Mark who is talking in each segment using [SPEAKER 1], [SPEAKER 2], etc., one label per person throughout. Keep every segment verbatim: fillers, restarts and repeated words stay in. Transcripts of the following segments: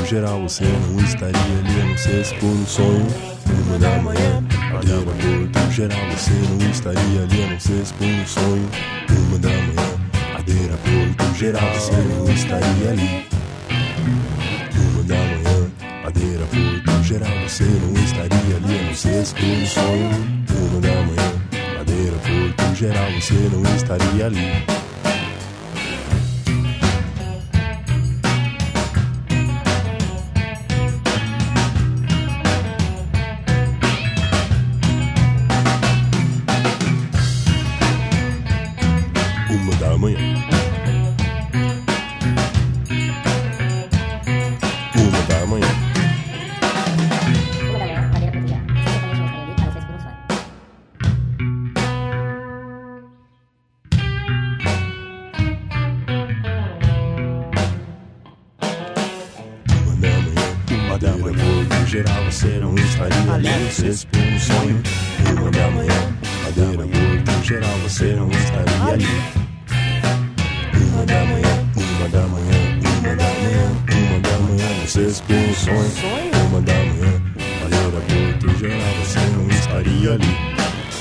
[SPEAKER 1] por geral você não estaria ali, a não ser se por um sonho. Uma da manhã, madeira por geral você não estaria ali, a não ser se por um sonho. Uma da manhã, madeira por geral você não estaria ali. Uma da manhã, madeira por geral você não estaria ali, a não ser se por um sonho. Uma da manhã, madeira por geral você não estaria ali. Uma da manhã, uma da manhã, uma da manhã, madeira por geral você não estaria ali, não sei se por um sonho. Uma da manhã, madeira por geral você não estaria ali. Uma da manhã, uma da manhã, uma da manhã, uma da manhã, você se por um sonho. Uma da manhã, madeira por geral você não estaria ali.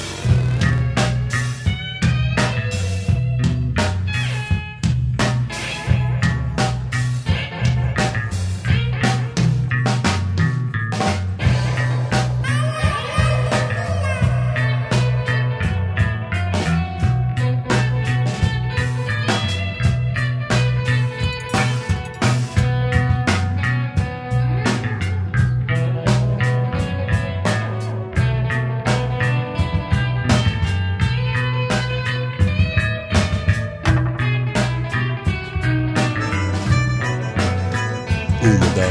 [SPEAKER 1] Uma da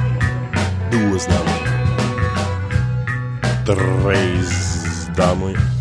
[SPEAKER 1] manhã, duas da manhã, três da manhã.